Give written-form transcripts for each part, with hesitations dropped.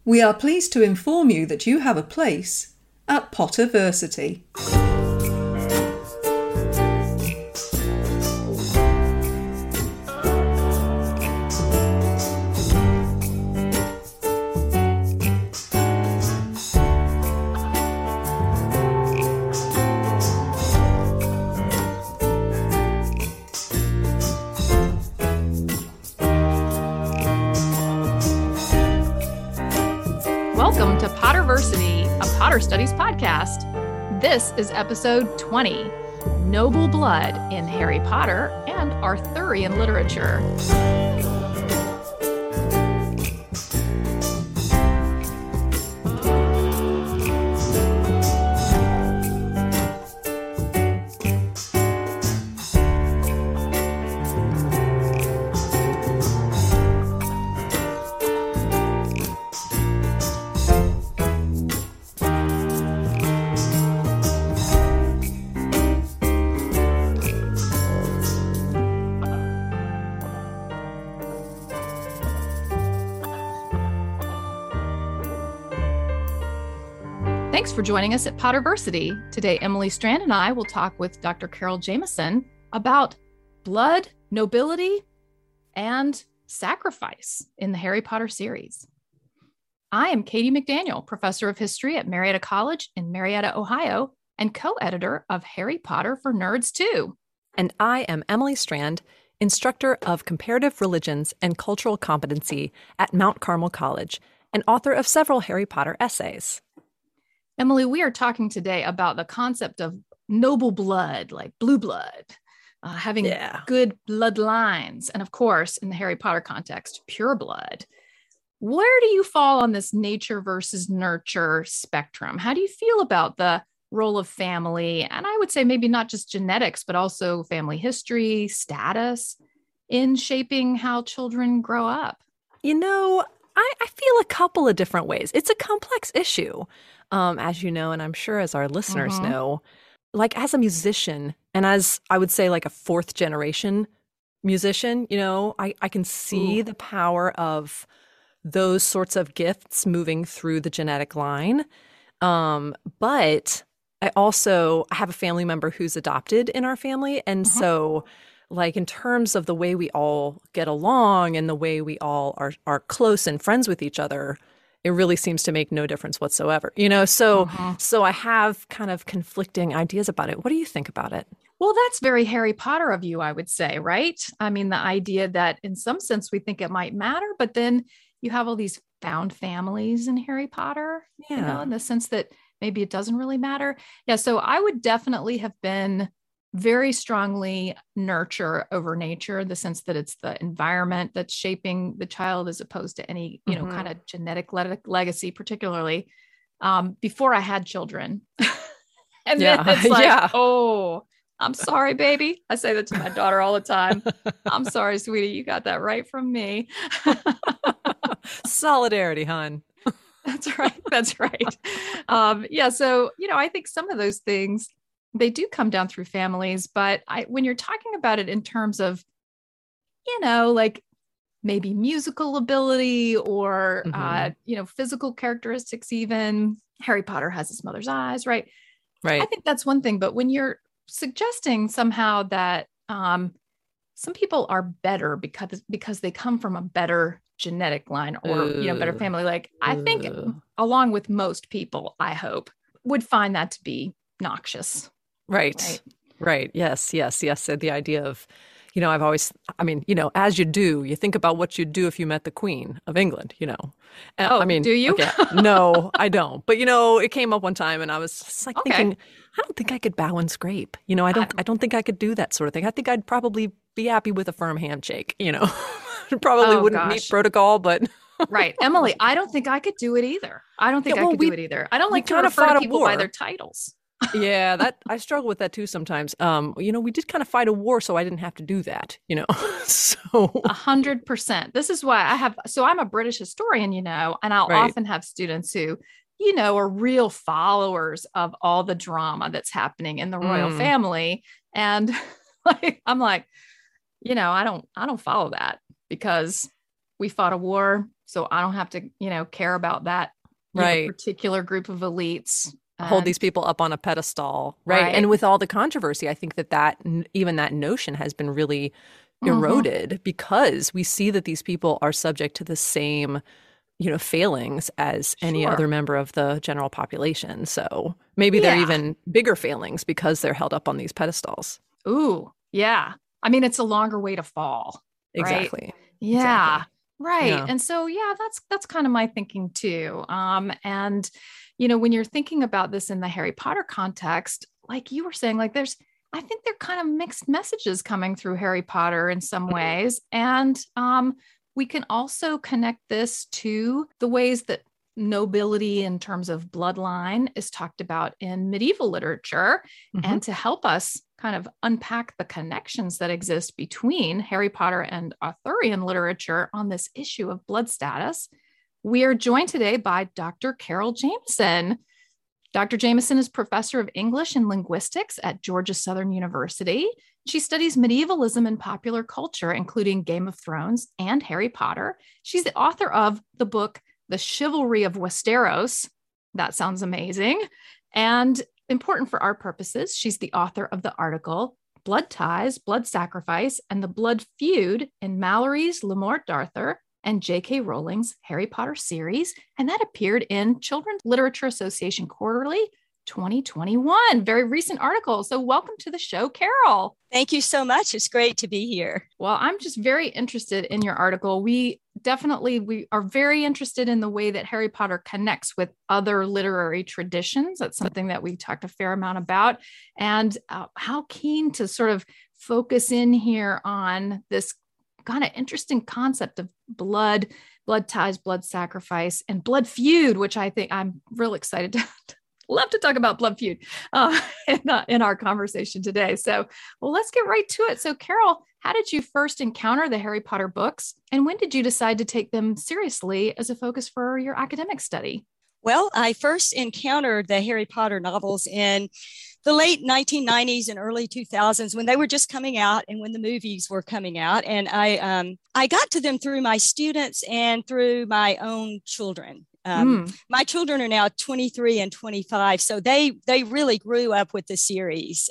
We are pleased to inform you that you have a place at Potterversity. Welcome to Potterversity, a Potter Studies podcast. This is episode 20, Noble Blood in Harry Potter and Arthurian Literature. Thanks for joining us at Potterversity. Today, Emily Strand and I will talk with Dr. Carol Jameson about blood, nobility, and sacrifice in the Harry Potter series. I am Katie McDaniel, professor of history at Marietta College in Marietta, Ohio, and co-editor of Harry Potter for Nerds Too. And I am Emily Strand, instructor of comparative religions and cultural competency at Mount Carmel College, and author of several Harry Potter essays. Emily, we are talking today about the concept of noble blood, like blue blood, having good bloodlines. And of course, in the Harry Potter context, pure blood. Where do you fall on this nature versus nurture spectrum? How do you feel about the role of family? And I would say maybe not just genetics, but also family history, status in shaping how children grow up. You know, I feel a couple of different ways. It's a complex issue. As you know, and I'm sure as our listeners know, like as a musician and as I would say like a fourth generation musician, you know, I can see the power of those sorts of gifts moving through the genetic line. But I have a family member who's adopted in our family. And so like in terms of the way we all get along and the way we all are close and friends with each other, it really seems to make no difference whatsoever, you know? So I have kind of conflicting ideas about it. What do you think about it? Well, that's very Harry Potter of you, I would say, right? I mean, the idea that in some sense we think it might matter, but then you have all these found families in Harry Potter, you know, in the sense that maybe it doesn't really matter. Yeah. So I would definitely have been very strongly nurture over nature, the sense that it's the environment that's shaping the child as opposed to any, you know, kind of genetic legacy, particularly before I had children. And then it's like, oh, I'm sorry, baby. I say that to my daughter all the time. I'm sorry, sweetie. You got that right from me. Solidarity, hon. That's right. That's right. So, you know, I think some of those things, they do come down through families, but when you're talking about it in terms of, you know, like maybe musical ability or, you know, physical characteristics, even Harry Potter has his mother's eyes, right? Right. I think that's one thing. But when you're suggesting somehow that some people are better because they come from a better genetic line or, you know, better family, like I think along with most people, I hope, would find that to be noxious. Right. Yes. The idea of, you know, as you do, you think about what you'd do if you met the Queen of England, you know. Do you? Okay, no, I don't. But, you know, it came up one time and I was just like thinking, I don't think I could bow and scrape. You know, I don't think I could do that sort of thing. I think I'd probably be happy with a firm handshake, you know. Probably wouldn't meet protocol, but... Right. Emily, I don't think I could do it either. I don't think I could do it either. I don't like to refer to people by their titles. Yeah, I struggle with that too sometimes. You know, we did kind of fight a war, so I didn't have to do that, you know. So 100%. This is why I'm a British historian, you know, and I'll often have students who, you know, are real followers of all the drama that's happening in the royal family. And I'm like, you know, I don't follow that because we fought a war, so I don't have to, care about that particular group of elites. Hold these people up on a pedestal, right? And with all the controversy, I think that even that notion has been really eroded because we see that these people are subject to the same, failings as any other member of the general population. So maybe they're even bigger failings because they're held up on these pedestals. Ooh, yeah. I mean, it's a longer way to fall. Exactly. Right? Yeah. Exactly. Right. Yeah. And so, that's kind of my thinking too. And, when you're thinking about this in the Harry Potter context, like you were saying, like I think they're kind of mixed messages coming through Harry Potter in some ways. And we can also connect this to the ways that nobility in terms of bloodline is talked about in medieval literature. And to help us kind of unpack the connections that exist between Harry Potter and Arthurian literature on this issue of blood status, we are joined today by Dr. Carol Jamieson. Dr. Jamieson is professor of English and linguistics at Georgia Southern University. She studies medievalism and popular culture, including Game of Thrones and Harry Potter. She's the author of the book, The Chivalry of Westeros. That sounds amazing. And important for our purposes, she's the author of the article, Blood Ties, Blood Sacrifice, and the Blood Feud in Mallory's Le Morte d'Arthur and J.K. Rowling's Harry Potter series. And that appeared in Children's Literature Association Quarterly 2021, very recent article. So welcome to the show, Carol. Thank you so much. It's great to be here. Well, I'm just very interested in your article. We are very interested in the way that Harry Potter connects with other literary traditions. That's something that we've talked a fair amount about, and how keen to sort of focus in here on this kind of interesting concept of blood ties, blood sacrifice, and blood feud, which I think I'm real excited to love to talk about blood feud in our conversation today. So, well, let's get right to it. So, Carol, how did you first encounter the Harry Potter books, and when did you decide to take them seriously as a focus for your academic study? Well, I first encountered the Harry Potter novels in the late 1990s and early 2000s when they were just coming out and when the movies were coming out. And I got to them through my students and through my own children. My children are now 23 and 25, so they really grew up with the series.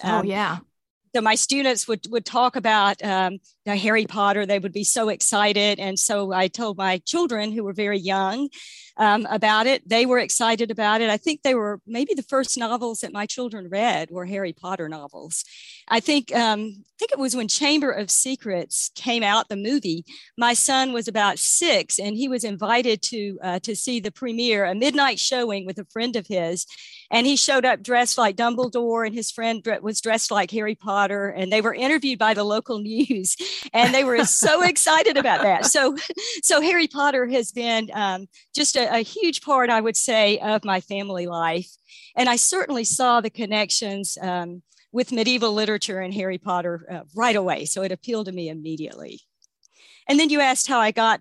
So my students would talk about Harry Potter. They would be so excited. And so I told my children, who were very young, about it. They were excited about it. I think they were maybe the first novels that my children read were Harry Potter novels. I think it was when Chamber of Secrets came out, the movie. My son was about 6, and he was invited to see the premiere, a midnight showing with a friend of his. And he showed up dressed like Dumbledore, and his friend was dressed like Harry Potter. And they were interviewed by the local news, and they were so excited about that. So Harry Potter has been just a huge part, I would say, of my family life. And I certainly saw the connections with medieval literature and Harry Potter right away. So it appealed to me immediately. And then you asked how I got,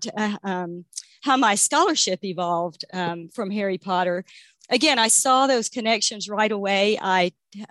how my scholarship evolved from Harry Potter. Again, I saw those connections right away. I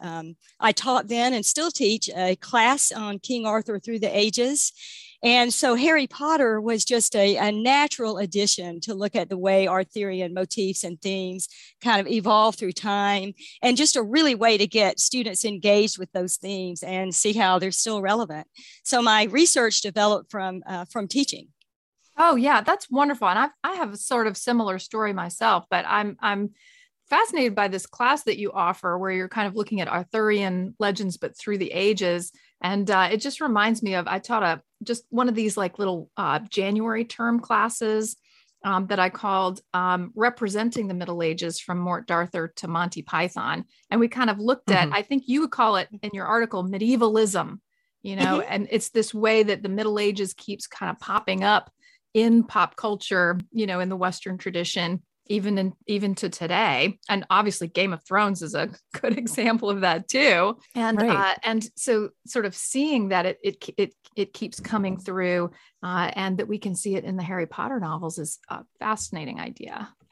taught then and still teach a class on King Arthur through the ages. And so Harry Potter was just a natural addition to look at the way Arthurian motifs and themes kind of evolve through time, and just a really way to get students engaged with those themes and see how they're still relevant. So my research developed from teaching. Oh, yeah, that's wonderful. And I have a sort of similar story myself, but I'm fascinated by this class that you offer where you're kind of looking at Arthurian legends, but through the ages. And it just reminds me of, I taught just one of these like little January term classes that I called Representing the Middle Ages from Morte d'Arthur to Monty Python. And we kind of looked at, I think you would call it in your article, medievalism, and it's this way that the Middle Ages keeps kind of popping up in pop culture, in the Western tradition, even to today. And obviously Game of Thrones is a good example of that too. And and so sort of seeing that it keeps coming through and that we can see it in the Harry Potter novels is a fascinating idea.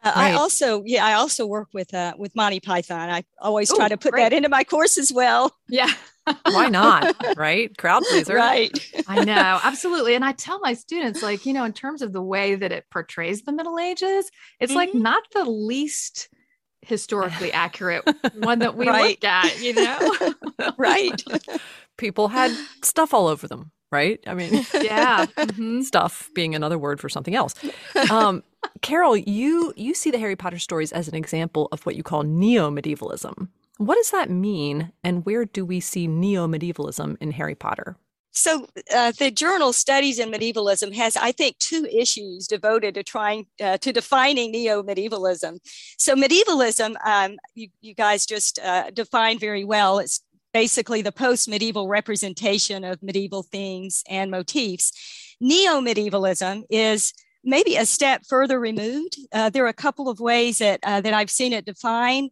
I also work with Monty Python. I always try to put that into my course as well. Yeah. Why not? Right? Crowd pleaser. Right. I know. Absolutely. And I tell my students, like, in terms of the way that it portrays the Middle Ages, it's like not the least historically accurate one that we look at, Right. People had stuff all over them, right? I mean, yeah. Stuff being another word for something else. Carol, you see the Harry Potter stories as an example of what you call neo-medievalism. What does that mean, and where do we see neo-medievalism in Harry Potter? So the journal Studies in Medievalism has, I think, 2 issues devoted to trying to defining neo-medievalism. So medievalism, you guys just defined very well. It's basically the post-medieval representation of medieval themes and motifs. Neo-medievalism is maybe a step further removed. There are a couple of ways that I've seen it defined.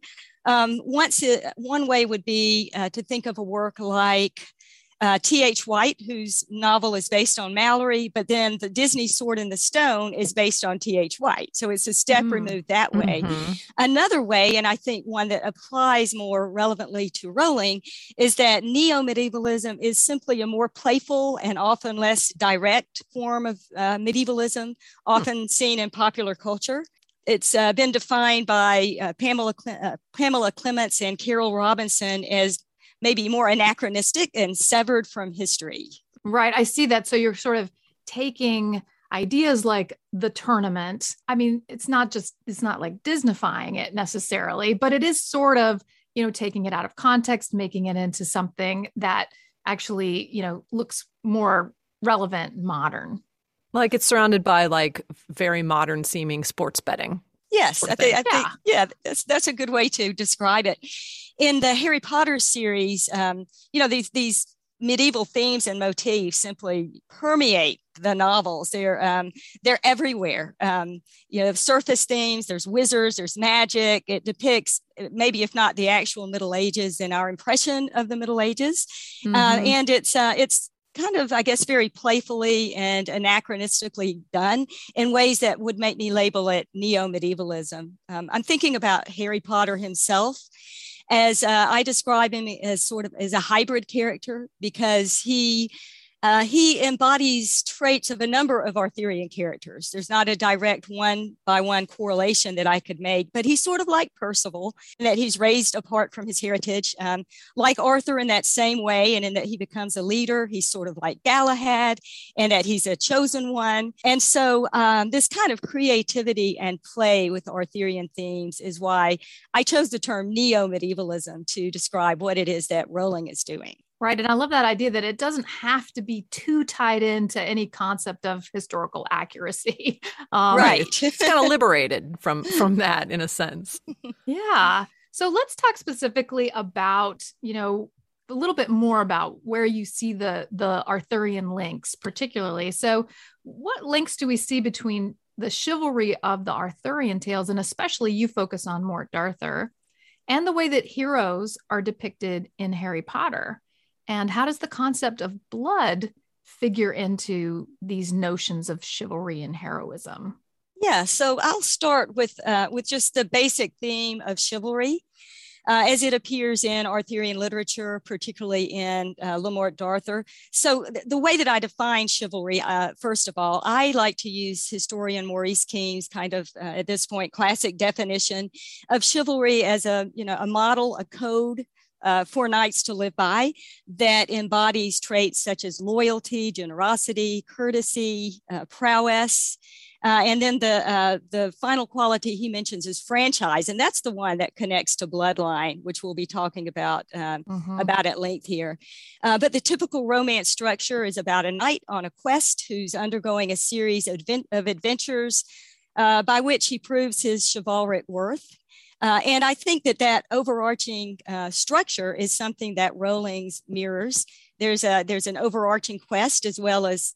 One way would be to think of a work like T.H. White, whose novel is based on Mallory, but then the Disney Sword in the Stone is based on T.H. White. So it's a step removed that way. Another way, and I think one that applies more relevantly to Rowling, is that neo-medievalism is simply a more playful and often less direct form of medievalism, often seen in popular culture. It's been defined by Pamela Clements and Carol Robinson as maybe more anachronistic and severed from history. Right. I see that. So you're sort of taking ideas like the tournament. I mean, it's not like Disneyfying it necessarily, but it is sort of, taking it out of context, making it into something that actually, looks more relevant, modern. Like it's surrounded by like very modern seeming sports betting. Yes, I think that's a good way to describe it. In the Harry Potter series, these medieval themes and motifs simply permeate the novels. They're everywhere. Surface themes. There's wizards. There's magic. It depicts maybe, if not the actual Middle Ages, in our impression of the Middle Ages, and it's kind of, I guess, very playfully and anachronistically done in ways that would make me label it neo-medievalism. I'm thinking about Harry Potter himself, as I describe him as sort of as a hybrid character, because he embodies traits of a number of Arthurian characters. There's not a direct one-by-one correlation that I could make, but he's sort of like Percival in that he's raised apart from his heritage, like Arthur in that same way, and in that he becomes a leader. He's sort of like Galahad, and that he's a chosen one. And so this kind of creativity and play with Arthurian themes is why I chose the term neo-medievalism to describe what it is that Rowling is doing. Right. And I love that idea that it doesn't have to be too tied into any concept of historical accuracy. Right. It's kind of liberated from that in a sense. Yeah. So let's talk specifically about, a little bit more about where you see the Arthurian links particularly. So what links do we see between the chivalry of the Arthurian tales, and especially you focus on Morte d'Arthur, and the way that heroes are depicted in Harry Potter? And how does the concept of blood figure into these notions of chivalry and heroism? Yeah, so I'll start with just the basic theme of chivalry as it appears in Arthurian literature, particularly in Le Morte d'Arthur. So the way that I define chivalry, first of all, I like to use historian Maurice King's kind of, at this point, classic definition of chivalry as a model, a code for knights to live by that embodies traits such as loyalty, generosity, courtesy, prowess. And then the final quality he mentions is franchise. And that's the one that connects to bloodline, which we'll be talking about at length here. But the typical romance structure is about a knight on a quest who's undergoing a series of adventures by which he proves his chivalric worth. And I think that overarching structure is something that Rowling's mirrors. There's an overarching quest as well as,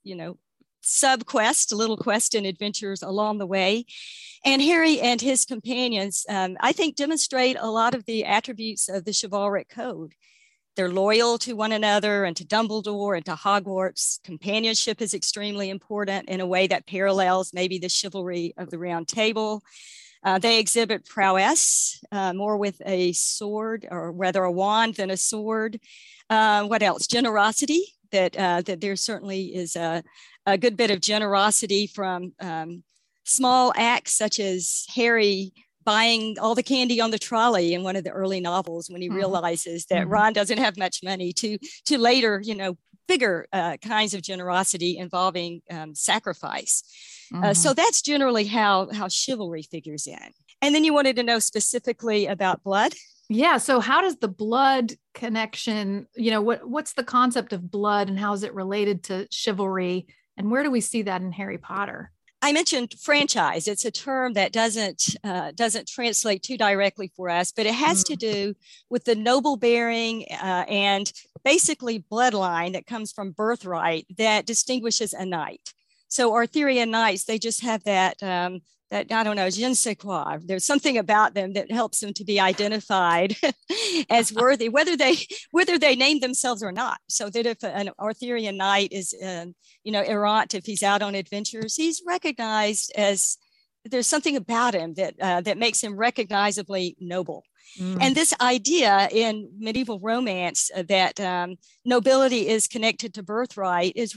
sub-quest, little quest and adventures along the way. And Harry and his companions, I think, demonstrate a lot of the attributes of the chivalric code. They're loyal to one another and to Dumbledore and to Hogwarts. Companionship is extremely important in a way that parallels maybe the chivalry of the Round Table. They exhibit prowess, more with a sword, or rather a wand than a sword. What else? Generosity. That there certainly is a good bit of generosity from small acts such as Harry buying all the candy on the trolley in one of the early novels when he realizes that Ron doesn't have much money, to later, bigger kinds of generosity involving sacrifice. So that's generally how chivalry figures in. And then you wanted to know specifically about blood. Yeah. So how does the blood connection, what's the concept of blood and how is it related to chivalry? And where do we see that in Harry Potter? I mentioned franchise. It's a term that doesn't translate too directly for us, but it has to do with the noble bearing and basically bloodline that comes from birthright that distinguishes a knight. So Arthurian knights, they just have that I don't know, je ne sais quoi. There's something about them that helps them to be identified as worthy, whether they name themselves or not. So that if an Arthurian knight is, errant, if he's out on adventures, he's recognized as, there's something about him that makes him recognizably noble. And this idea in medieval romance that nobility is connected to birthright is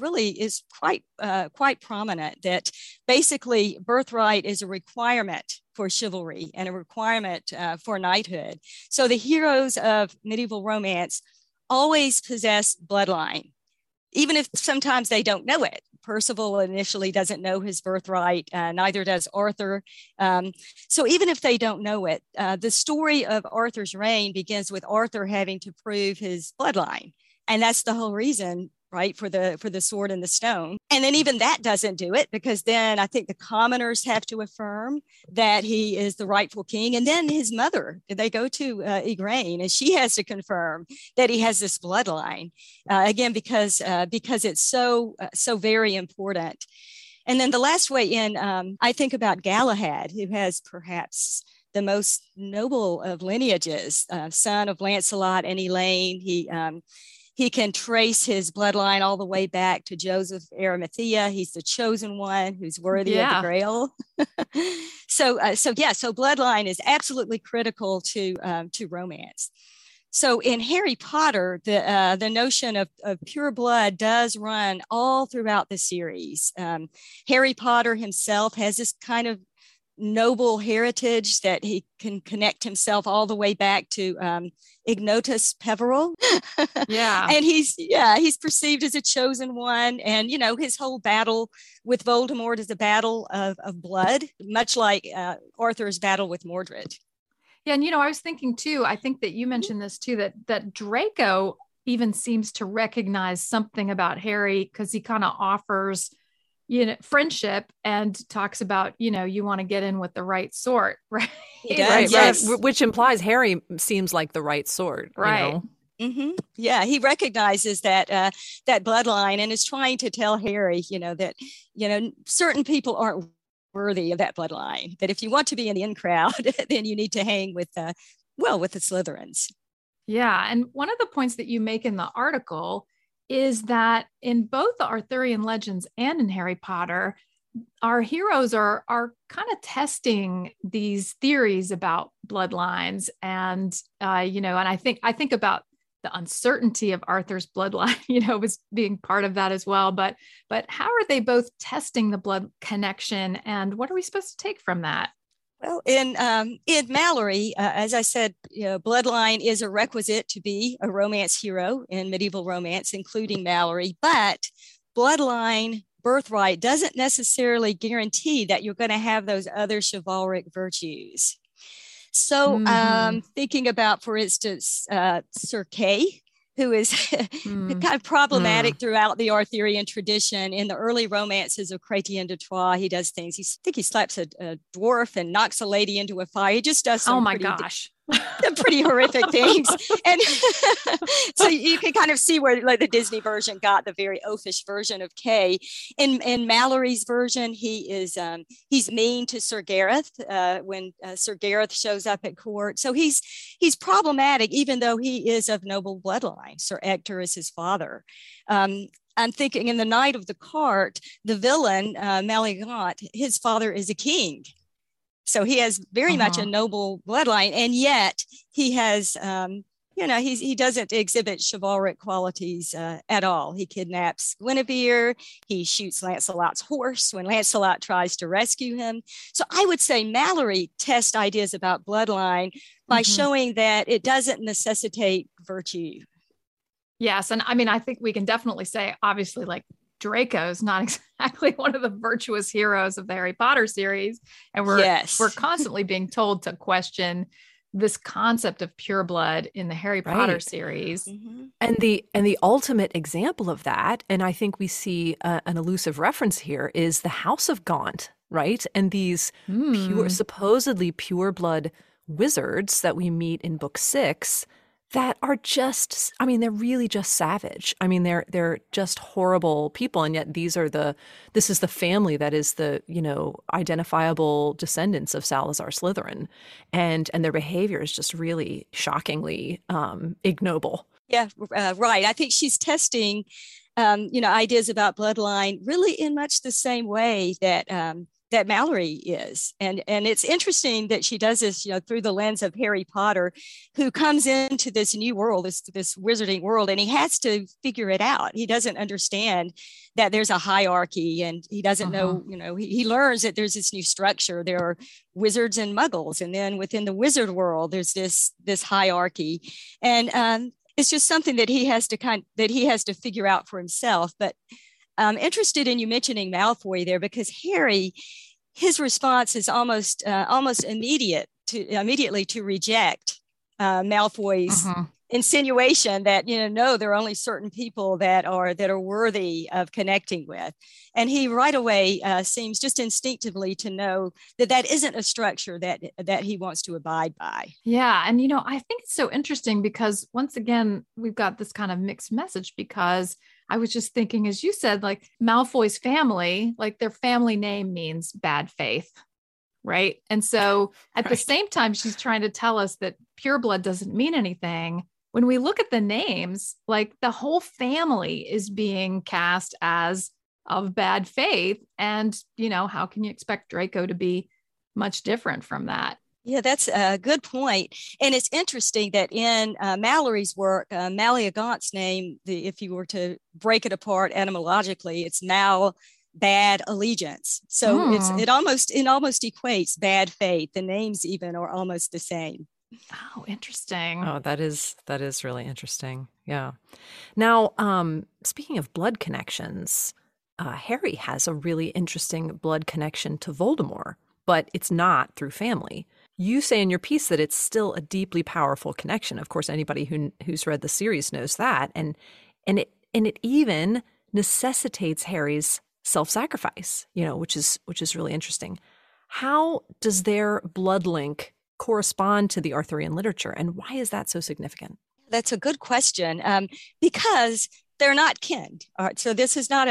quite prominent. That basically birthright is a requirement for chivalry and a requirement for knighthood. So the heroes of medieval romance always possess bloodline, even if sometimes they don't know it. Percival initially doesn't know his birthright, neither does Arthur. So even if they don't know it, the story of Arthur's reign begins with Arthur having to prove his bloodline. And that's the whole reason, right, for the sword and the stone. And then even that doesn't do it, because then I think the commoners have to affirm that he is the rightful king. And then his mother, they go to Igraine, and she has to confirm that he has this bloodline, again, because it's so very important. And then the last way in, I think about Galahad, who has perhaps the most noble of lineages, son of Lancelot and Elaine. He can trace his bloodline all the way back to Joseph Arimathea. He's the chosen one who's worthy of the Grail. So bloodline is absolutely critical to romance. So in Harry Potter, the notion of pure blood does run all throughout the series. Harry Potter himself has this kind of noble heritage that he can connect himself all the way back to Ignotus Peverell. And he's perceived as a chosen one. And, his whole battle with Voldemort is a battle of blood, much like Arthur's battle with Mordred. Yeah. And, I was thinking too, I think that you mentioned this too, that Draco even seems to recognize something about Harry, because he kind of offers friendship and talks about, you want to get in with the right sort, right? Right, yes. Right. Which implies Harry seems like the right sort, right? Yeah, he recognizes that bloodline and is trying to tell Harry, that certain people aren't worthy of that bloodline. That if you want to be in the in crowd, then you need to hang with the Slytherins. Yeah, and one of the points that you make in the article is that in both the Arthurian legends and in Harry Potter, our heroes are kind of testing these theories about bloodlines. And, and I think about the uncertainty of Arthur's bloodline, was being part of that as well. But how are they both testing the blood connection, and what are we supposed to take from that? Well, in Malory, as I said, bloodline is a requisite to be a romance hero in medieval romance, including Malory. But bloodline birthright doesn't necessarily guarantee that you're going to have those other chivalric virtues. So thinking about, for instance, Sir Kay, who is kind of problematic throughout the Arthurian tradition. In the early romances of Chrétien de Troyes, he does things. I think he slaps a dwarf and knocks a lady into a fire. He just does some pretty horrific things. And so you can kind of see where the Disney version got the very oafish version of Kay. In Malory's version, he's mean to Sir Gareth when Sir Gareth shows up at court. So he's problematic, even though he is of noble bloodline. Sir Ector is his father. I'm thinking in The Knight of the Cart, the villain, Maligant, his father is a king. So he has very much a noble bloodline, and yet he has, he doesn't exhibit chivalric qualities at all. He kidnaps Guinevere. He shoots Lancelot's horse when Lancelot tries to rescue him. So I would say Malory tests ideas about bloodline by showing that it doesn't necessitate virtue. Yes. And I mean, I think we can definitely say, obviously, like Draco's not exactly one of the virtuous heroes of the Harry Potter series. And we're constantly being told to question this concept of pure blood in the Harry Potter series. And the ultimate example of that, and I think we see an elusive reference here, is the House of Gaunt, right? And these supposedly pure blood wizards that we meet in book 6 that are just, I mean, they're really just savage. I mean, they're just horrible people. And yet this is the family that is the, identifiable descendants of Salazar Slytherin. And their behavior is just really shockingly ignoble. Yeah, right. I think she's testing, ideas about bloodline really in much the same way that Malory is. And it's interesting that she does this, through the lens of Harry Potter, who comes into this new world, this wizarding world, and he has to figure it out. He doesn't understand that there's a hierarchy, and he doesn't know, he learns that there's this new structure. There are wizards and muggles. And then within the wizard world, there's this hierarchy. And it's just something that he has to figure out for himself. But I'm interested in you mentioning Malfoy there, because Harry, his response is almost immediately to reject Malfoy's insinuation that, no, there are only certain people that are worthy of connecting with. And he right away seems just instinctively to know that isn't a structure that he wants to abide by. Yeah. And, I think it's so interesting because once again, we've got this kind of mixed message, because I was just thinking, as you said, like Malfoy's family, like their family name means bad faith, right? And so at the same time, she's trying to tell us that pure blood doesn't mean anything. When we look at the names, like the whole family is being cast as of bad faith. And, how can you expect Draco to be much different from that? Yeah, that's a good point. And it's interesting that in Malory's work, Maleagant's name, if you were to break it apart etymologically, it's Mal, bad allegiance. So it almost equates bad faith. The names even are almost the same. Oh, interesting. Oh, that is really interesting. Yeah. Now, speaking of blood connections, Harry has a really interesting blood connection to Voldemort, but it's not through family. You say in your piece that it's still a deeply powerful connection. Of course, anybody who's read the series knows that, and it even necessitates Harry's self-sacrifice, which is really interesting. How does their blood link correspond to the Arthurian literature, and why is that so significant? That's a good question, because they're not kin. All right, so this is not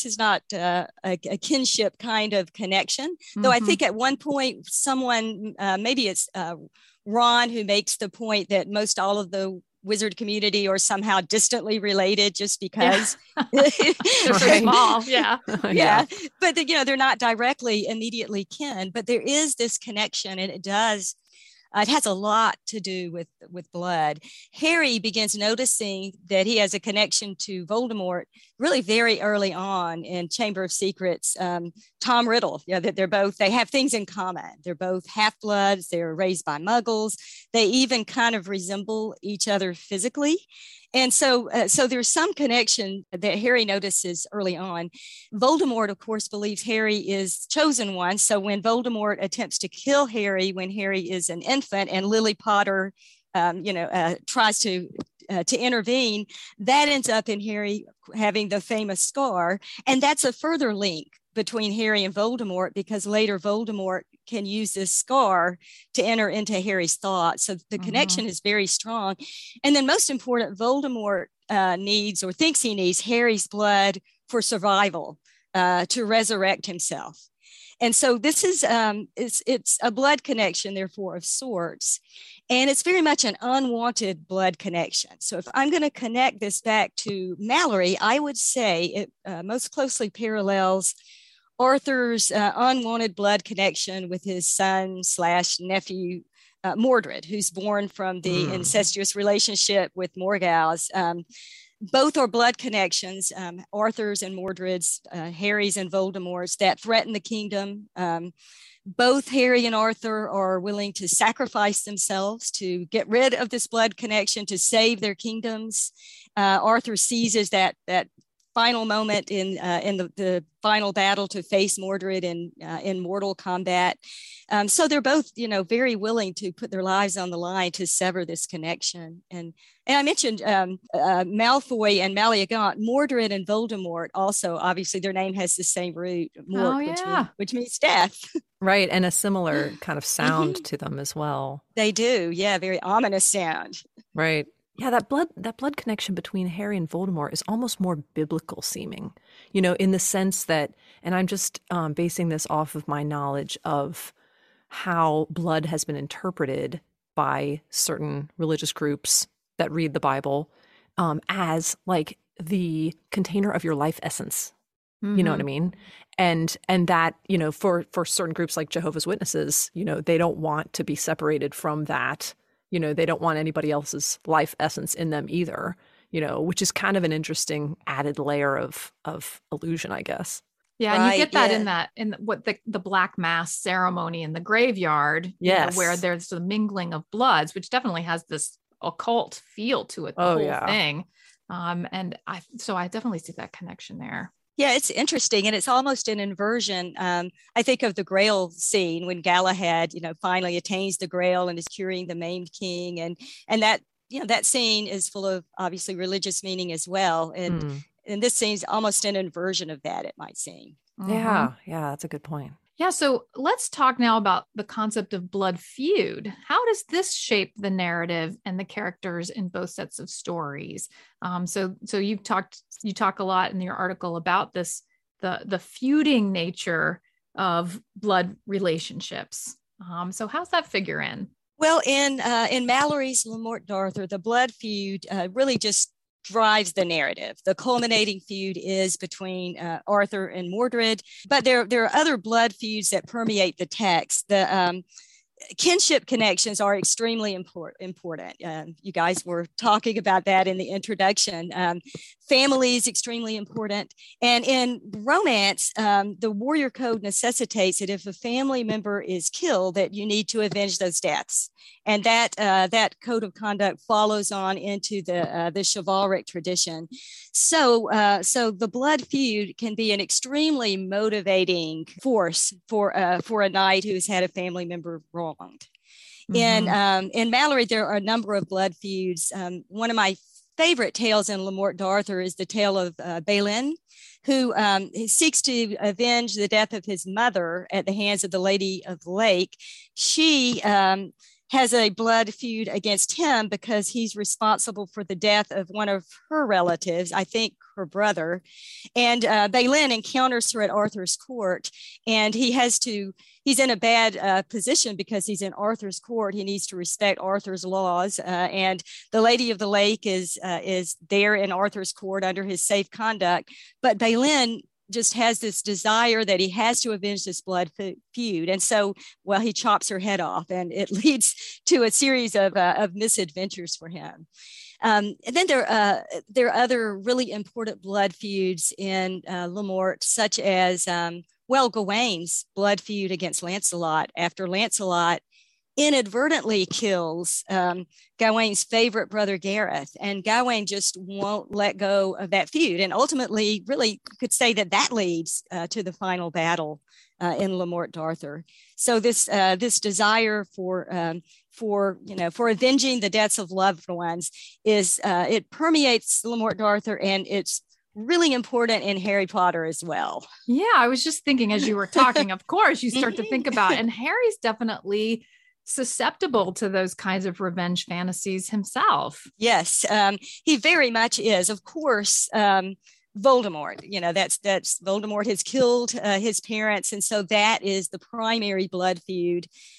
a kinship kind of connection. Though I think at one point someone, maybe it's Ron, who makes the point that most all of the wizard community are somehow distantly related, just because they're so small. Yeah. But they're not directly immediately kin. But there is this connection, and it has a lot to do with blood. Harry begins noticing that he has a connection to Voldemort really very early on in Chamber of Secrets. Tom Riddle, that they have things in common. They're both half-bloods. They're raised by muggles. They even kind of resemble each other physically. And so there's some connection that Harry notices early on. Voldemort, of course, believes Harry is chosen one. So when Voldemort attempts to kill Harry when Harry is an infant, and Lily Potter, tries to intervene, that ends up in Harry having the famous scar. And that's a further link between Harry and Voldemort, because later Voldemort can use this scar to enter into Harry's thoughts. So the connection is very strong. And then most important, Voldemort needs, or thinks he needs, Harry's blood for survival, to resurrect himself. And so this is, it's a blood connection, therefore, of sorts. And it's very much an unwanted blood connection. So if I'm going to connect this back to Malory, I would say it most closely parallels Arthur's unwanted blood connection with his son / nephew, Mordred, who's born from the incestuous relationship with Morgause. Both are blood connections, Arthur's and Mordred's, Harry's and Voldemort's, that threaten the kingdom. Both Harry and Arthur are willing to sacrifice themselves to get rid of this blood connection to save their kingdoms. Arthur seizes that final moment in the final battle to face Mordred in mortal combat. So they're both, very willing to put their lives on the line to sever this connection. And I mentioned Malfoy and Maleagant, Mordred and Voldemort also, obviously their name has the same root, Mort, which means death. Right, and a similar kind of sound to them as well. They do, yeah, very ominous sound. Right. Yeah, that blood connection between Harry and Voldemort is almost more biblical seeming, in the sense that, and I'm just basing this off of my knowledge of how blood has been interpreted by certain religious groups that read the Bible as like the container of your life essence. You know what I mean? And that, for certain groups like Jehovah's Witnesses, they don't want to be separated from that. They don't want anybody else's life essence in them either, which is kind of an interesting added layer of illusion, I guess. Yeah, and you get that in what the Black Mass ceremony in the graveyard, where there's the mingling of bloods, which definitely has this occult feel to it, the whole thing. And I definitely see that connection there. Yeah, it's interesting. And it's almost an inversion. I think of the Grail scene when Galahad, finally attains the Grail and is curing the maimed king. And that, that scene is full of obviously religious meaning as well. And this scene's almost an inversion of that, it might seem. Yeah, that's a good point. Yeah, so let's talk now about the concept of blood feud. How does this shape the narrative and the characters in both sets of stories? So you talk a lot in your article about this, the feuding nature of blood relationships. So how's that figure in? Well, in Malory's Le Morte d'Arthur, the blood feud really just drives the narrative. The culminating feud is between Arthur and Mordred, but there are other blood feuds that permeate the text. The kinship connections are extremely important. You guys were talking about that in the introduction. Family is extremely important. And in romance, the warrior code necessitates that if a family member is killed, that you need to avenge those deaths. And that code of conduct follows on into the chivalric tradition. So the blood feud can be an extremely motivating force for a knight who's had a family member wronged. In Malory, there are a number of blood feuds. One of my favorite tales in Le Morte d'Arthur is the tale of Balin, who seeks to avenge the death of his mother at the hands of the Lady of the Lake. She has a blood feud against him because he's responsible for the death of one of her relatives, I think her brother. And Balin encounters her at Arthur's court, and he's in a bad position because he's in Arthur's court. He needs to respect Arthur's laws, and the Lady of the Lake is there in Arthur's court under his safe conduct. But Balin just has this desire that he has to avenge this blood feud. And so, he chops her head off, and it leads to a series of misadventures for him. And then there are other really important blood feuds in Le Morte, such as, Gawaine's blood feud against Lancelot after Lancelot inadvertently kills Gawaine's favorite brother Gareth, and Gawain just won't let go of that feud, and ultimately, really, could say that leads to the final battle in Le Morte d'Arthur. So this desire for avenging the deaths of loved ones it permeates Le Morte d'Arthur, and it's really important in Harry Potter as well. Yeah, I was just thinking as you were talking, of course, you start to think about, and Harry's definitely susceptible to those kinds of revenge fantasies himself. Yes, he very much is. Of course, Voldemort, that's Voldemort has killed his parents. And so that is the primary blood feud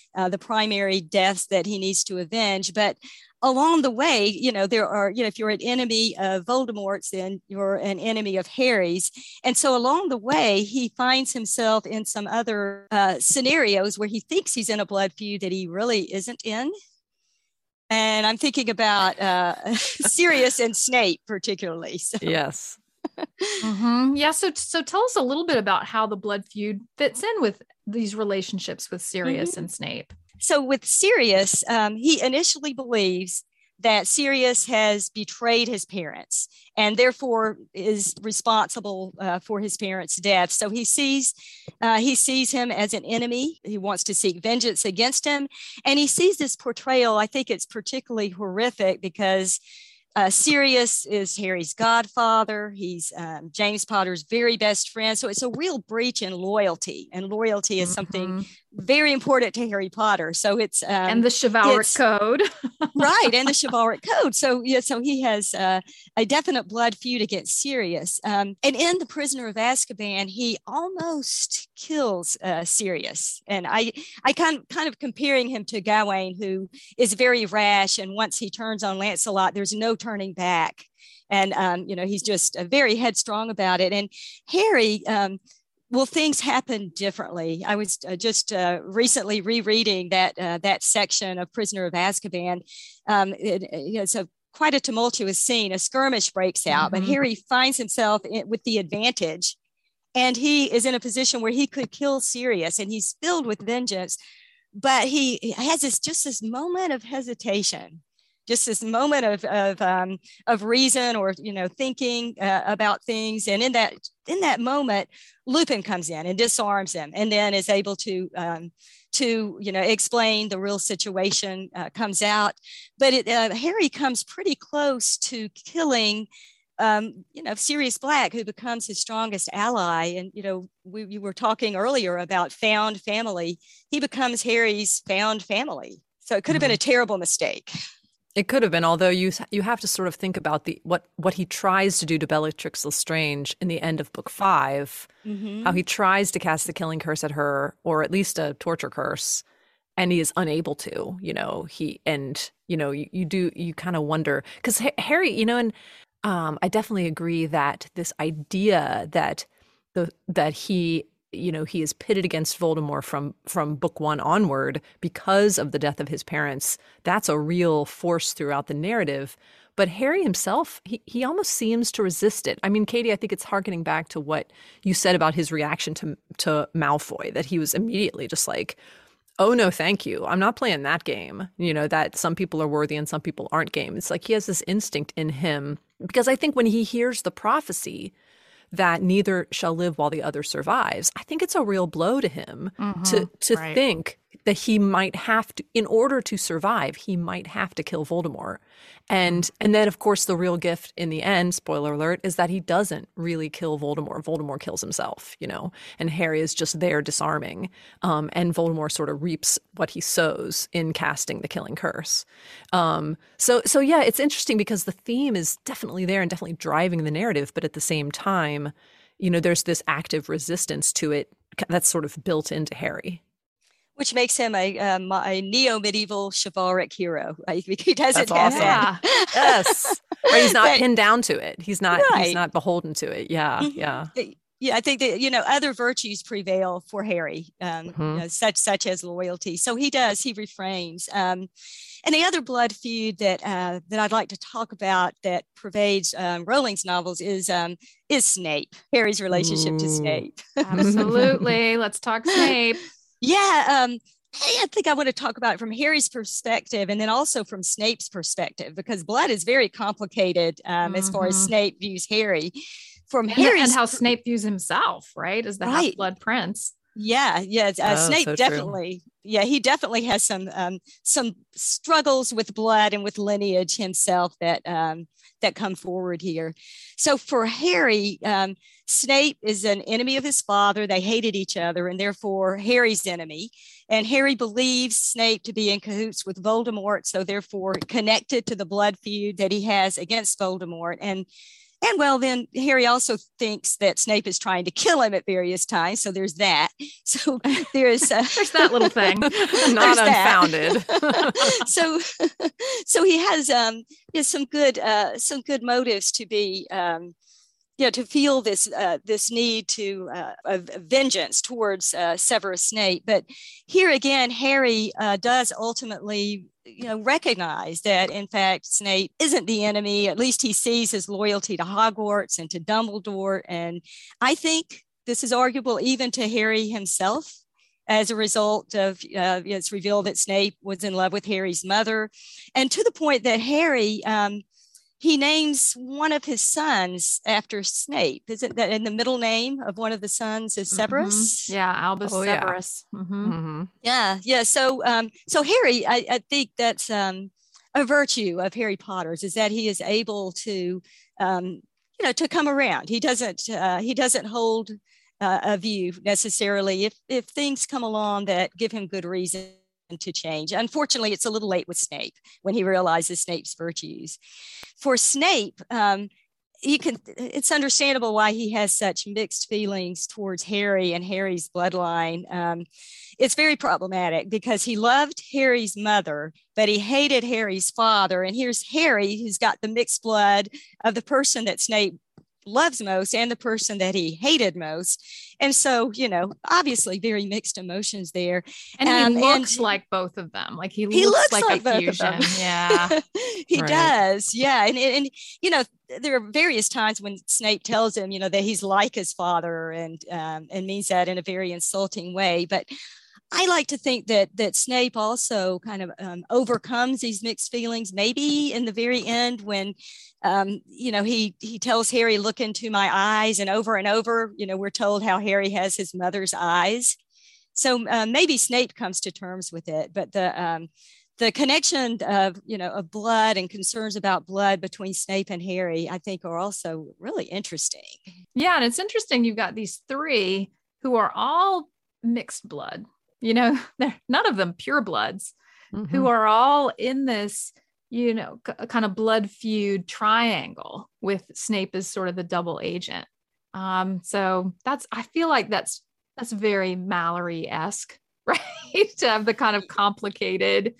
the primary deaths that he needs to avenge. But along the way, there are, if you're an enemy of Voldemort's, then you're an enemy of Harry's. And so along the way, he finds himself in some other scenarios where he thinks he's in a blood feud that he really isn't in. And I'm thinking about Sirius and Snape particularly. So. Yes. Yeah. So tell us a little bit about how the blood feud fits in with these relationships with Sirius and Snape. So with Sirius, he initially believes that Sirius has betrayed his parents and therefore is responsible for his parents' death. So he sees him as an enemy. He wants to seek vengeance against him. And he sees this portrayal. I think it's particularly horrific because Sirius is Harry's godfather. He's James Potter's very best friend. So it's a real breach in loyalty. And loyalty is something very important to Harry Potter. So it's and the chivalric code. Right. And the chivalric code. So so he has a definite blood feud against Sirius. And in The Prisoner of Azkaban, he almost kills Sirius. And I kind of comparing him to Gawain, who is very rash. And once he turns on Lancelot, there's no turning back. And, he's just very headstrong about it. And Harry, well, things happen differently. I was just recently rereading that section of Prisoner of Azkaban. It's quite a tumultuous scene. A skirmish breaks out, but Harry finds himself with the advantage. And he is in a position where he could kill Sirius, and he's filled with vengeance. But he has this moment of hesitation. Just this moment of reason or thinking about things, and in that moment, Lupin comes in and disarms him, and then is able to explain the real situation. Comes out, but Harry comes pretty close to killing Sirius Black, who becomes his strongest ally. And we were talking earlier about found family. He becomes Harry's found family. So it could have been a terrible mistake. It could have been, although you have to sort of think about what he tries to do to Bellatrix Lestrange in the end of book 5, how he tries to cast the killing curse at her, or at least a torture curse, and he is unable to. You kind of wonder, because Harry, and I definitely agree that this idea that he is pitted against Voldemort from book 1 onward because of the death of his parents. That's a real force throughout the narrative. But Harry himself, he almost seems to resist it. I mean, Katie, I think it's harkening back to what you said about his reaction to Malfoy, that he was immediately just like, oh, no, thank you. I'm not playing that game, that some people are worthy and some people aren't game. It's like he has this instinct in him, because I think when he hears the prophecy that neither shall live while the other survives, I think it's a real blow to him to think that he might have to, in order to survive, he might have to kill Voldemort. And then, of course, the real gift in the end, spoiler alert, is that he doesn't really kill Voldemort. Voldemort kills himself, and Harry is just there disarming. And Voldemort sort of reaps what he sows in casting the killing curse. So yeah, it's interesting because the theme is definitely there and definitely driving the narrative. But at the same time, there's this active resistance to it that's sort of built into Harry. Which makes him a neo-medieval chivalric hero. He doesn't have that. Yes. Right, he's not pinned down to it. He's not beholden to it. Yeah, yeah. Yeah, I think that, other virtues prevail for Harry, such as loyalty. So he refrains. And the other blood feud that I'd like to talk about that pervades Rowling's novels is Snape, Harry's relationship to Snape. Absolutely. Let's talk Snape. Yeah, I think I want to talk about it from Harry's perspective and then also from Snape's perspective, because blood is very complicated as far as Snape views Harry. And how Snape views himself, right, as the Half-Blood Prince. Yeah. Snape so definitely. True. Yeah, he definitely has some struggles with blood and with lineage himself that come forward here. So for Harry, Snape is an enemy of his father. They hated each other, and therefore Harry's enemy. And Harry believes Snape to be in cahoots with Voldemort, so therefore connected to the blood feud that he has against Voldemort. And And well, then Harry also thinks that Snape is trying to kill him at various times. So there's that. So there's there's that little thing, not unfounded. so he has some good motives to be to feel this need to of vengeance towards Severus Snape. But here again, Harry does ultimately recognize that in fact Snape isn't the enemy. At least he sees his loyalty to Hogwarts and to Dumbledore, and I think this is arguable even to Harry himself. As a result of it's revealed that Snape was in love with Harry's mother, and to the point that Harry he names one of his sons after Snape. Is it that in the middle name of one of the sons is Severus? Mm-hmm. Yeah, Albus Severus. Yeah. Mm-hmm. Yeah. So Harry, I think that's a virtue of Harry Potter's, is that he is able to, to come around. He doesn't hold a view necessarily if things come along that give him good reason to change. Unfortunately, it's a little late with Snape when he realizes Snape's virtues. For Snape, it's understandable why he has such mixed feelings towards Harry and Harry's bloodline. It's very problematic because he loved Harry's mother, but he hated Harry's father. And here's Harry, who's got the mixed blood of the person that Snape loves most and the person that he hated most. And so, obviously very mixed emotions there. And he looks like both of them. Like he looks like a fusion. Yeah. He does. Yeah. And there are various times when Snape tells him, that he's like his father and means that in a very insulting way. But I like to think that Snape also kind of overcomes these mixed feelings, maybe in the very end when, he tells Harry, look into my eyes, and over, we're told how Harry has his mother's eyes. So maybe Snape comes to terms with it, but the connection of blood and concerns about blood between Snape and Harry, I think, are also really interesting. Yeah. And it's interesting. You've got these three who are all mixed blood. They're none of them pure bloods, mm-hmm. who are all in this, kind of blood feud triangle with Snape as sort of the double agent. So I feel like that's very Mallory-esque, right? To have the kind of complicated,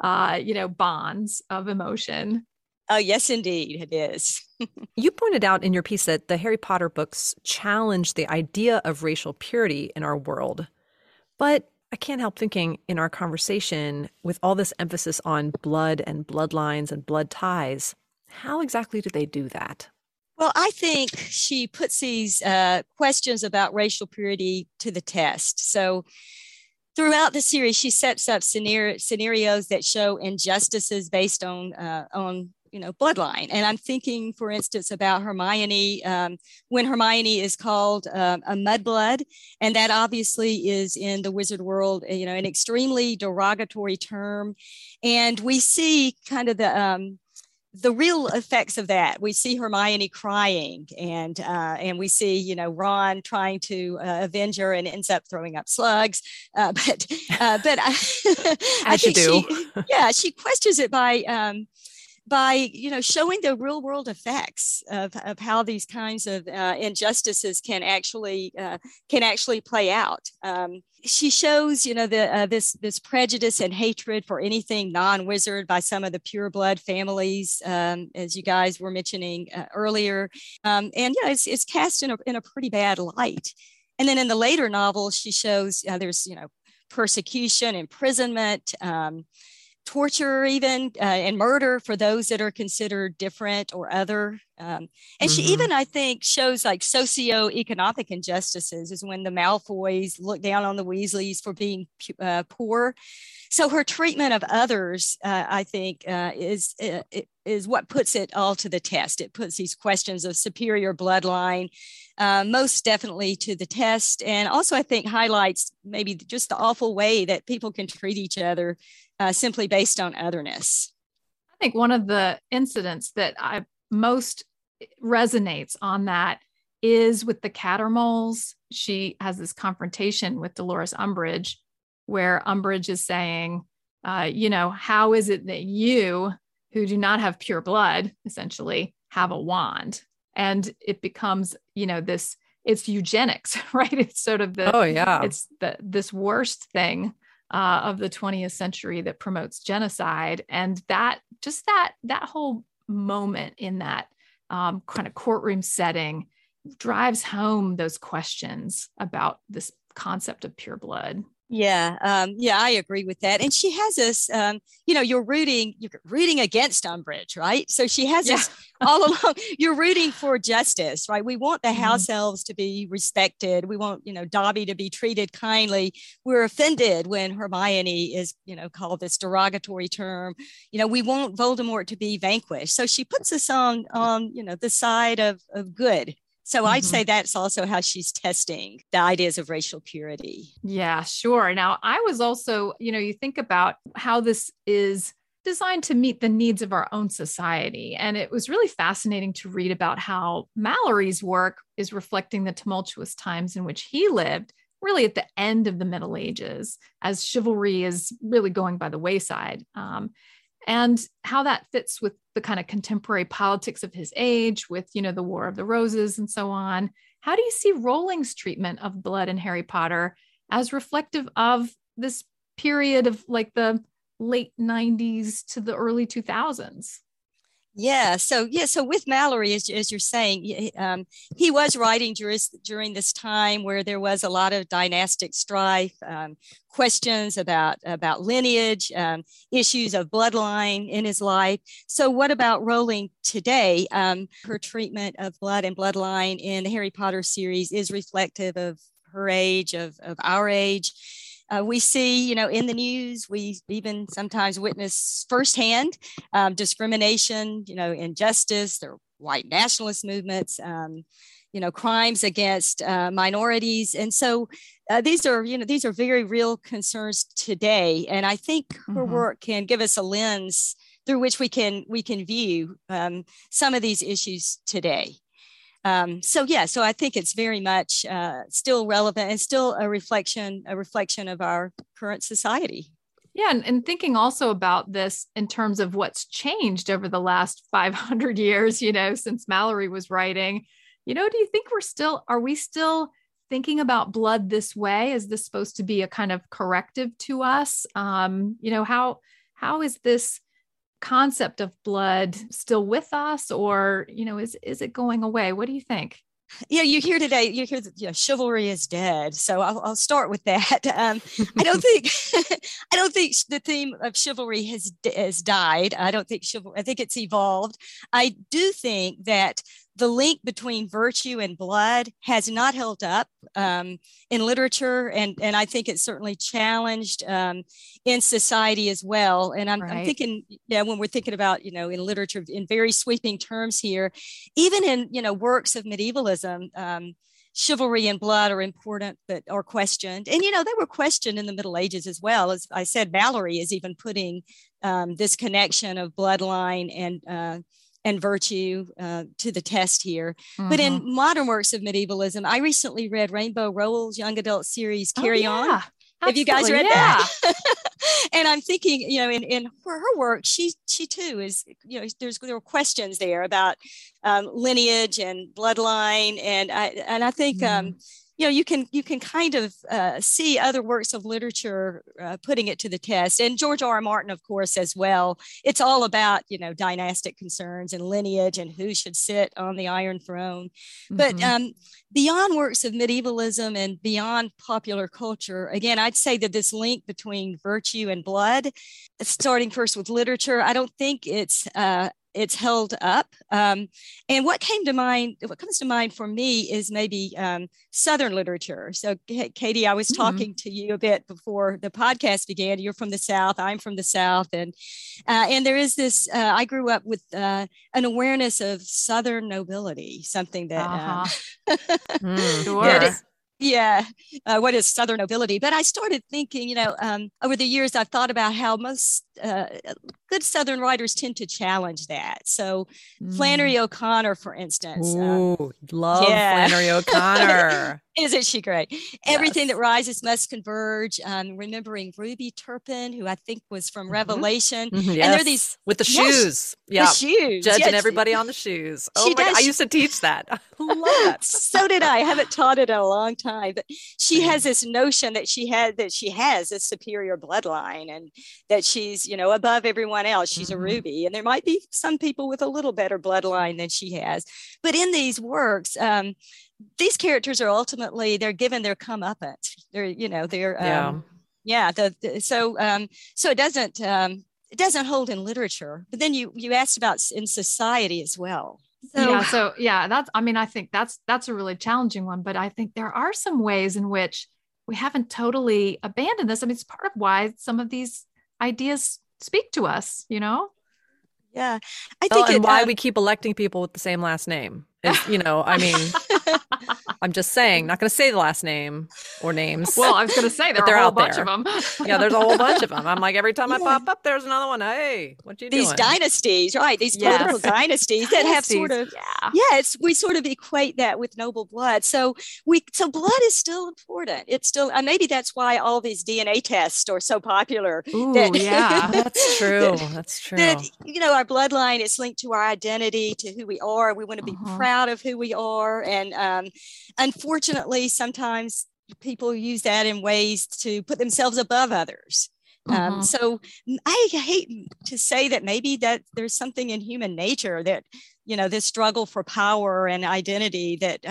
bonds of emotion. Oh, yes, indeed, it is. You pointed out in your piece that the Harry Potter books challenge the idea of racial purity in our world, but I can't help thinking in our conversation, with all this emphasis on blood and bloodlines and blood ties, how exactly do they do that? Well, I think she puts these questions about racial purity to the test. So throughout the series, she sets up scenarios that show injustices based on bloodline. And I'm thinking, for instance, about Hermione, when Hermione is called a mudblood, and that obviously is in the wizard world, an extremely derogatory term. And we see kind of the real effects of that. We see Hermione crying, and we see, Ron trying to avenge her and ends up throwing up slugs. But I think she questions it by showing the real world effects of how these kinds of injustices can actually play out. She shows this prejudice and hatred for anything non-wizard by some of the pureblood families, as you guys were mentioning earlier, and it's cast in a pretty bad light. And then in the later novels, she shows there's persecution, imprisonment, torture even, and murder for those that are considered different or other. And she even, I think, shows like socioeconomic injustices, is when the Malfoys look down on the Weasleys for being poor. So her treatment of others, I think, is what puts it all to the test. It puts these questions of superior bloodline most definitely to the test. And also, I think, highlights maybe just the awful way that people can treat each other simply based on otherness. I think one of the incidents that I most resonates on that is with the Cattermoles. She has this confrontation with Dolores Umbridge, where Umbridge is saying, how is it that you, who do not have pure blood, essentially, have a wand? and it becomes, this, it's eugenics, right? It's sort of it's this worst thing of the 20th century that promotes genocide. And that whole moment in that kind of courtroom setting drives home those questions about this concept of pure blood. Yeah, I agree with that. And she has this, you're rooting against Umbridge, right? So she has this all along. You're rooting for justice, right? We want the house elves to be respected. We want, Dobby to be treated kindly. We're offended when Hermione is, called this derogatory term. We want Voldemort to be vanquished. So she puts us on the side of good. So I'd say that's also how she's testing the ideas of racial purity. Yeah, sure. Now, I was also, you think about how this is designed to meet the needs of our own society. And it was really fascinating to read about how Malory's work is reflecting the tumultuous times in which he lived, really at the end of the Middle Ages, as chivalry is really going by the wayside. And how that fits with the kind of contemporary politics of his age, with, the War of the Roses and so on. How do you see Rowling's treatment of blood in Harry Potter as reflective of this period of like the late 90s to the early 2000s? Yeah. So with Malory, as you're saying, he was writing during this time where there was a lot of dynastic strife, questions about lineage, issues of bloodline in his life. So what about Rowling today? Her treatment of blood and bloodline in the Harry Potter series is reflective of her age, of our age. We see, in the news, we even sometimes witness firsthand discrimination, injustice, there are white nationalist movements, crimes against minorities. And so these are very real concerns today. And I think her work can give us a lens through which we can view some of these issues today. So I think it's very much still relevant and still a reflection of our current society. Yeah, and thinking also about this in terms of what's changed over the last 500 years, since Malory was writing, do you think are we still thinking about blood this way? Is this supposed to be a kind of corrective to us? How is this concept of blood still with us, or is it going away? What do you think? Yeah, you hear that chivalry is dead. So I'll start with that. I don't think the theme of chivalry has died. I think it's evolved. I do think that the link between virtue and blood has not held up in literature, and I think it's certainly challenged in society as well. And I'm thinking, when we're thinking about, in literature in very sweeping terms here, even in, works of medievalism, chivalry and blood are important, but are questioned. And, they were questioned in the Middle Ages as well. As I said, Malory is even putting this connection of bloodline and virtue to the test here. But in modern works of medievalism, I recently read Rainbow Rowell's young adult series, Carry On. Have you guys read that? And I'm thinking, in her work, she too is, there were questions there about lineage and bloodline. And I think, you can kind of see other works of literature putting it to the test. And George R.R. Martin, of course, as well. It's all about, dynastic concerns and lineage and who should sit on the Iron Throne. But beyond works of medievalism and beyond popular culture, again, I'd say that this link between virtue and blood, starting first with literature, I don't think it's held up. And what comes to mind for me is maybe Southern literature. So Katie, I was talking to you a bit before the podcast began. You're from the South, I'm from the South. And there is this, I grew up with an awareness of Southern nobility, something that, Sure. What is Southern nobility? But I started thinking, over the years, I've thought about how most good Southern writers tend to challenge that. So Flannery O'Connor, for instance. Ooh, love Flannery O'Connor. Isn't she great? Yes. Everything that rises must converge. Remembering Ruby Turpin, who I think was from Revelation. Yes. And there are these with the shoes. Yeah. The shoes. Judging everybody on the shoes. Oh my God. I used to teach that. I love that. So did I. Haven't taught it in a long time. But she has this notion that she has a superior bloodline and that she's, above everyone else. She's a Ruby. And there might be some people with a little better bloodline than she has. But in these works, these characters are ultimately, they're given their comeuppance. They're, so it doesn't hold in literature. But then you asked about in society as well. I think that's a really challenging one. But I think there are some ways in which we haven't totally abandoned this. I mean, it's part of why some of these ideas speak to us, Yeah, I think why we keep electing people with the same last name. I'm just saying, not going to say the last name or names. Well, I was going to say there are a whole bunch of them. Yeah, there's a whole bunch of them. I'm like, every time I pop up, there's another one. Hey, what you doing? These dynasties, right? These political dynasties that have sort of, we sort of equate that with noble blood. So blood is still important. It's still, maybe that's why all these DNA tests are so popular. Ooh, that's true. That's true. That, our bloodline is linked to our identity, to who we are. We want to be proud of who we are. And unfortunately, sometimes people use that in ways to put themselves above others. So I hate to say that maybe that there's something in human nature that, this struggle for power and identity that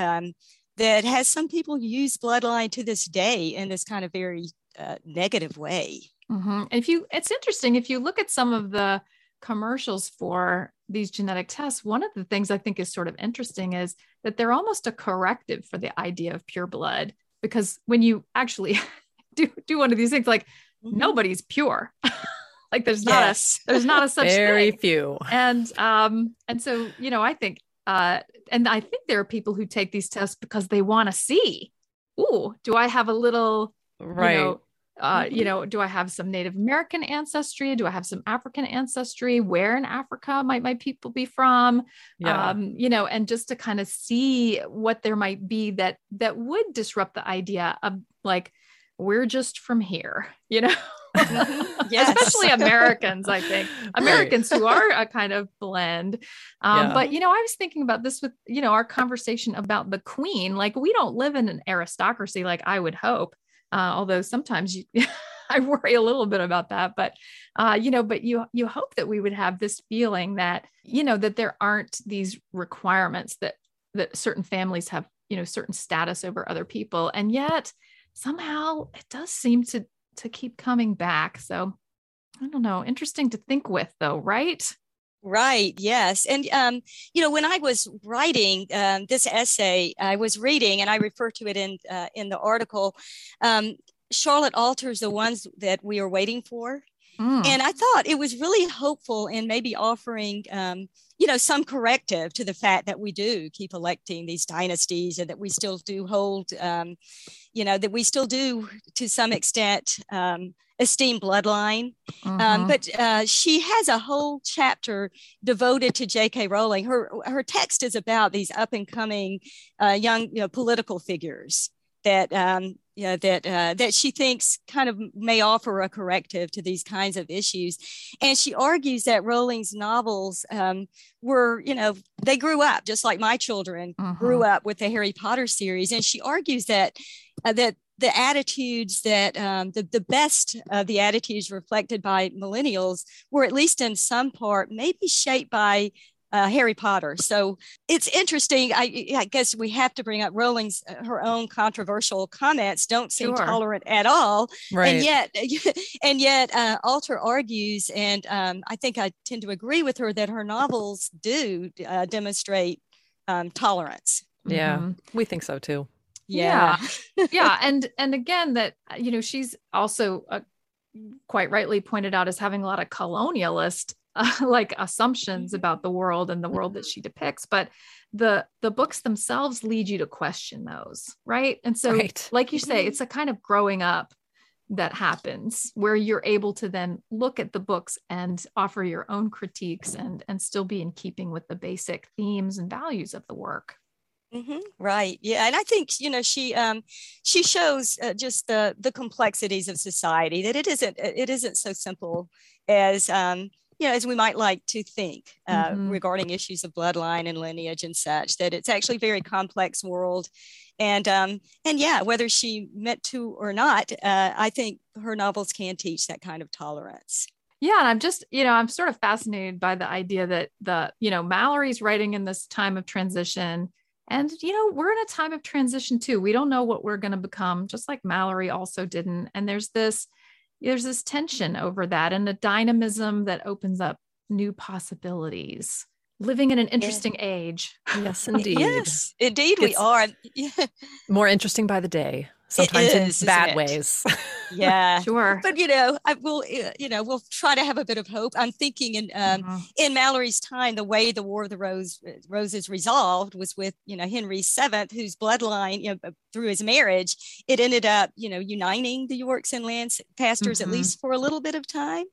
has some people use bloodline to this day in this kind of very negative way. It's interesting, if you look at some of the commercials for these genetic tests, one of the things I think is sort of interesting is that they're almost a corrective for the idea of pure blood, because when you actually do one of these things, like nobody's pure, like there's not a such very thing. Few. And so, I think, and I think there are people who take these tests because they want to see, do I have a little, right. Do I have some Native American ancestry? Do I have some African ancestry? Where in Africa might my people be from? Yeah. And just to kind of see what there might be that would disrupt the idea of like, we're just from here, Yes. Especially Americans, I think. Americans who are a kind of blend. But, I was thinking about this with, our conversation about the Queen. Like, we don't live in an aristocracy, like I would hope. Although sometimes I worry a little bit about that, but you hope that we would have this feeling that, that there aren't these requirements that certain families have, certain status over other people. And yet somehow it does seem to keep coming back. So I don't know, interesting to think with though, right? Right. Yes. And, when I was writing this essay, I was reading, and I refer to it in the article, Charlotte Alter's The Ones That We Are Waiting For. And I thought it was really hopeful in maybe offering, some corrective to the fact that we do keep electing these dynasties, and that we still do hold, that we still do to some extent esteem bloodline. But she has a whole chapter devoted to J.K. Rowling. Her text is about these up and coming young political figures that that she thinks kind of may offer a corrective to these kinds of issues. And she argues that Rowling's novels were, they grew up just like my children grew up with the Harry Potter series. And she argues that the attitudes that the best of the attitudes reflected by millennials were, at least in some part, maybe shaped by Harry Potter. So it's interesting. I guess we have to bring up Rowling's, her own controversial comments don't seem tolerant at all. Right. And yet Alter argues, and I think I tend to agree with her, that her novels do demonstrate tolerance. Yeah, we think so too. Yeah. And again, that, she's also quite rightly pointed out as having a lot of colonialist like assumptions about the world and the world that she depicts, but the books themselves lead you to question those, right? And so like you say, it's a kind of growing up, that happens where you're able to then look at the books and offer your own critiques and still be in keeping with the basic themes and values of the work. Mm-hmm. Right. Yeah. And I think, she shows just the complexities of society, that it isn't so simple as, as we might like to think regarding issues of bloodline and lineage and such, that it's actually a very complex world. And yeah, whether she meant to or not, I think her novels can teach that kind of tolerance. Yeah. And I'm just, I'm sort of fascinated by the idea that Mallory's writing in this time of transition. And, we're in a time of transition too. We don't know what we're going to become, just like Mallory also didn't. And there's this tension over that and a dynamism that opens up new possibilities. Living in an interesting age. Yes, indeed. Yes, indeed we are. More interesting by the day. Sometimes in bad ways. Yeah, sure. But we'll try to have a bit of hope. I'm thinking in Mallory's time, the way the War of the Roses resolved was with Henry VII, whose bloodline, through his marriage, it ended up uniting the Yorks and Lancasters at least for a little bit of time.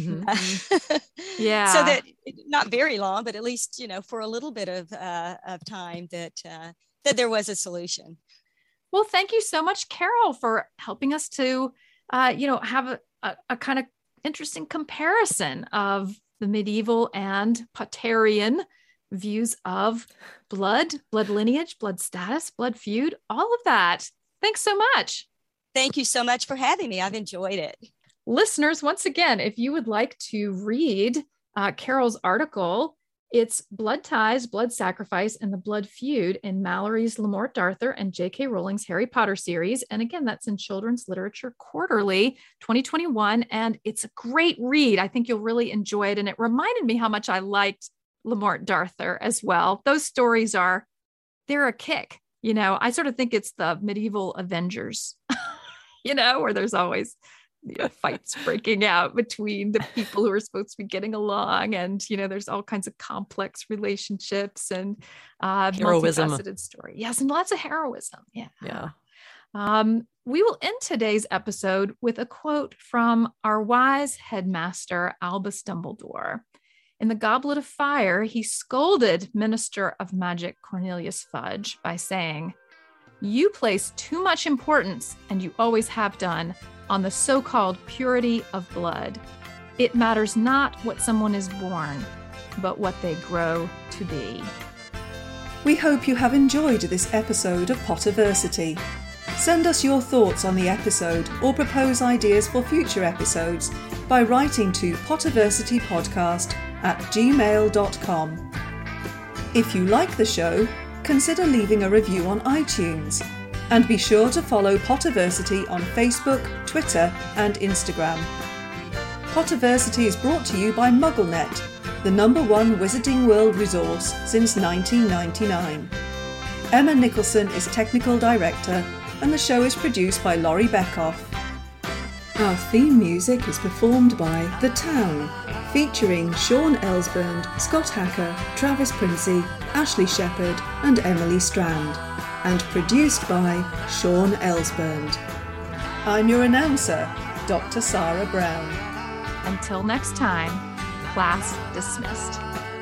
Yeah. So that not very long, but at least for a little bit of time that there was a solution. Well, thank you so much, Carol, for helping us to, have a kind of interesting comparison of the medieval and Potterian views of blood lineage, blood status, blood feud, all of that. Thanks so much. Thank you so much for having me. I've enjoyed it. Listeners, once again, if you would like to read Carol's article, it's Blood Ties, Blood Sacrifice, and the Blood Feud in Mallory's Lamort d'Arthur and J.K. Rowling's Harry Potter series. And again, that's in Children's Literature Quarterly 2021. And it's a great read. I think you'll really enjoy it. And it reminded me how much I liked Lamort d'Arthur as well. Those stories they're a kick. I sort of think it's the medieval Avengers, where there's always fights breaking out between the people who are supposed to be getting along, and there's all kinds of complex relationships and heroism. Multifaceted story. Yes, and lots of heroism. Yeah. We will end today's episode with a quote from our wise headmaster Albus Dumbledore. In The Goblet of Fire, he scolded Minister of Magic Cornelius Fudge by saying, "You place too much importance, and you always have done, on the so-called purity of blood. It matters not what someone is born, but what they grow to be." We hope you have enjoyed this episode of Potterversity. Send us your thoughts on the episode or propose ideas for future episodes by writing to potterversitypodcast@gmail.com. If you like the show, consider leaving a review on iTunes. And be sure to follow Potterversity on Facebook, Twitter, and Instagram. Potterversity is brought to you by MuggleNet, the #1 Wizarding World resource since 1999. Emma Nicholson is Technical Director, and the show is produced by Laurie Beckoff. Our theme music is performed by The Town, featuring Sean Elsbund, Scott Hacker, Travis Princey, Ashley Shepherd, and Emily Strand, and produced by Sean Elsbund. I'm your announcer, Dr. Sarah Brown. Until next time, class dismissed.